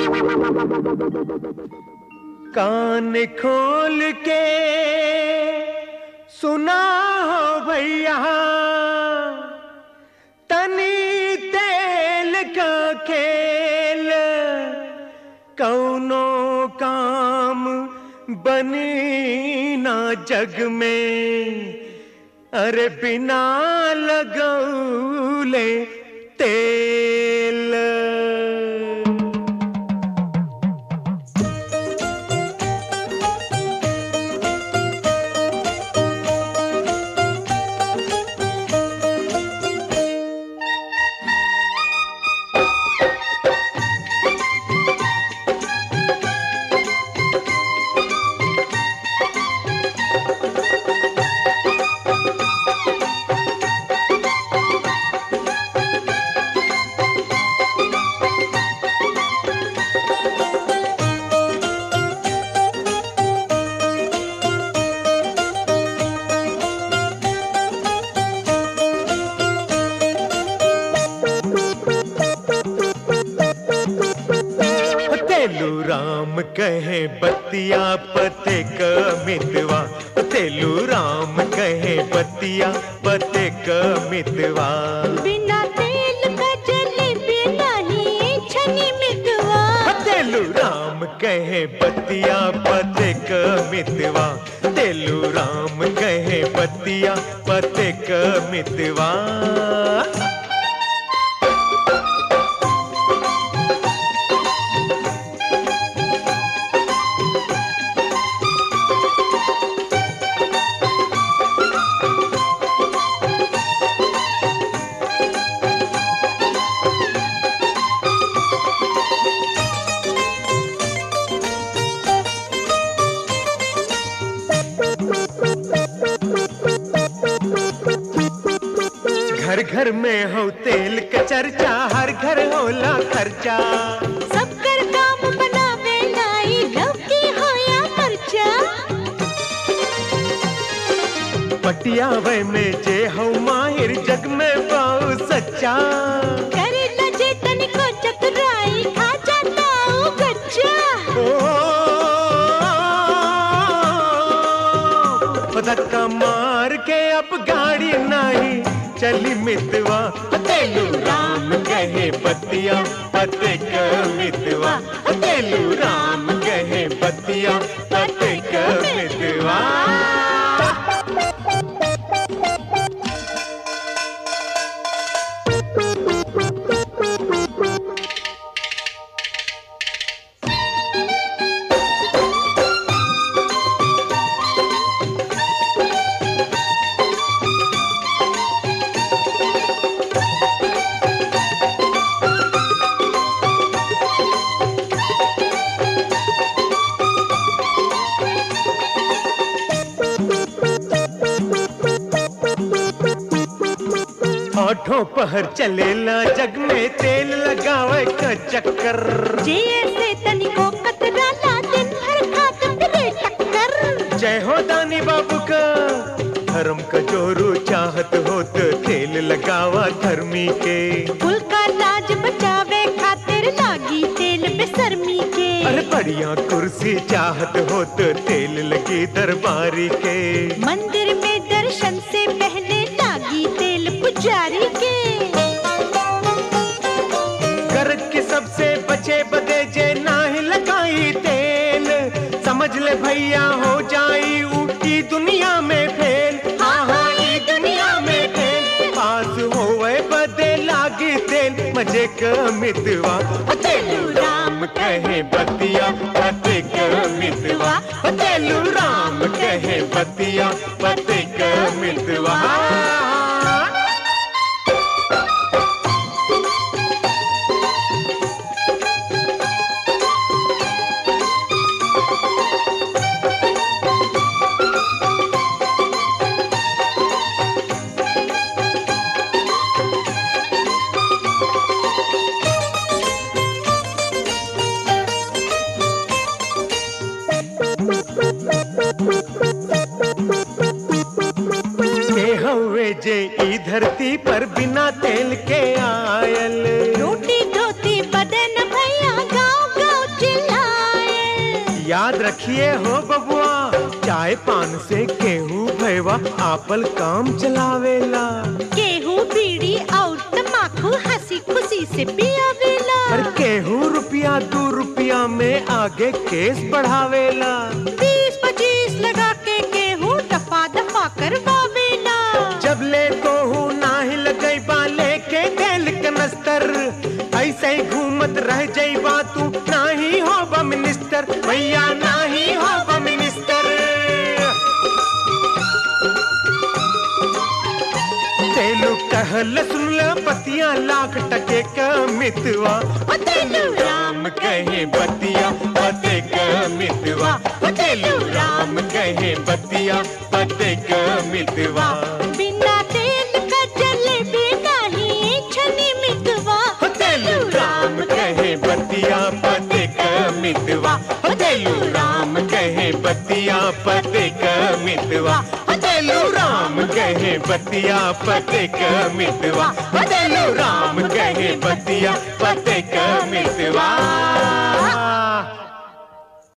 कान खोल के सुना हो भैया, तनी तेल का खेल कौनो काम बनी ना जग में, अरे बिना लगौले तेल। तेलू राम कहे बतिया पते क मितवा, तेलू राम कहे बतिया पते क मितवा। बिना तेल का जलेबी नहीं छनी मितवा। तेलू राम कहे बतिया पते क मितवा, तेलू राम कहे बतिया पते क मितवा। घर घर में हो तेल का चर्चा, हर घर होला खर्चा। सब कर काम बनावे लाई, लौकी हो या मरचा। पटियावे में जे हो माहिर, जग में पाऊ सच्चा। करे लजे तनिको चतुराई, खा जाता हूँ गच्चा। धक्का मार के अब गाड़ी नहीं चली मितवा, तेलू राम कहे बतिया पते क मितवा, तेलू राम कहे बतिया पते क मितवा। आठों पहर चलेला जग में तेल लगावे का चक्कर। जे ऐसे तनिको कतराला, दिन भर खात रे टक्कर। जय हो दानी बाबू का धर्म का जोरू, चाहत हो तो तेल लगावा धर्मी के। कुल का लाज बचावे खातिर लागी तेल बेशर्मी के। अरे बढ़िया कुर्सी चाहत हो तो तेल लगी दरबारी के। मंदिर में दर्शन से पहले लागी तेल पुजारी के। गर्ज के सबसे बचे बदे जे नाही लगाई तेल, समझ ले भैया हो जाई ऊटी दुनिया में फेल। हाँ ई दुनिया में फेल, पास होवे बदे लागी तेल मजे क मितवा, तेलू राम कहे बतिया पते क मितवा, तेलू राम कहे बतिया पते क मितवा। हवे जे ई धरती पर बिना तेल के आयल, रोटी धोती बदन भैया गाँव गाँव याद रखिए हो बबुआ, चाय पान से केहू भैवा आपल काम चलावेला। केहू बीड़ी और तम्बाकू हंसी खुशी से पियावेला। पर केहू रुपया 2 रुपया में आगे केस बढ़ावेला। 20-25 लगा के केहू दफा दफा करवावेला। जब ले तो हूँ नाही लगई बा लेके तेल कनस्तर, ऐसे ही घूमत रह जाइबा तू, नाही होबा मिनिस्टर भैया, नाही होबा मिनिस्टर। तेलू कहल सुन ल बतिया, लाख टके का मितवा। तेलू राम कहे बतिया, पते का मितवा। तेलू राम कहे बतिया, पते का मितवा। बिना तेल का जलेबी नहीं छनी मितवा। तेलू राम कहे बतिया, पते का मितवा। तेलू राम कहे बतिया, पते का मितवा। तेलू राम कहे बतिया, पते का मितवा। तेलू राम कहे बतिया, पते का मितवा।